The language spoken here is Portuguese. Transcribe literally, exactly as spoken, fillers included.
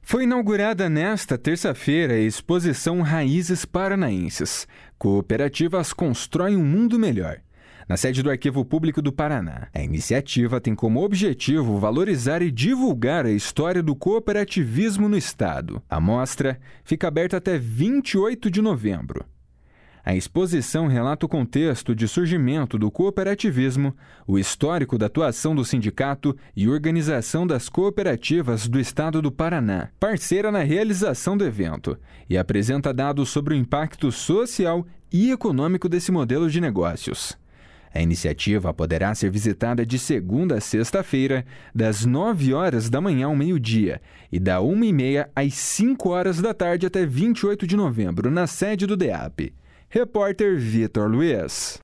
Foi inaugurada nesta terça-feira a exposição Raízes Paranaenses. Cooperativas constroem um mundo melhor, na sede do Arquivo Público do Paraná. A iniciativa tem como objetivo valorizar e divulgar a história do cooperativismo no estado. A mostra fica aberta até vinte e oito de novembro. A exposição relata o contexto de surgimento do cooperativismo, o histórico da atuação do sindicato e organização das cooperativas do estado do Paraná, parceira na realização do evento, e apresenta dados sobre o impacto social e econômico desse modelo de negócios. A iniciativa poderá ser visitada de segunda a sexta-feira, das nove horas da manhã ao meio-dia e da uma e meia às cinco horas da tarde até vinte e oito de novembro, na sede do D E A P. Repórter Vitor Luiz.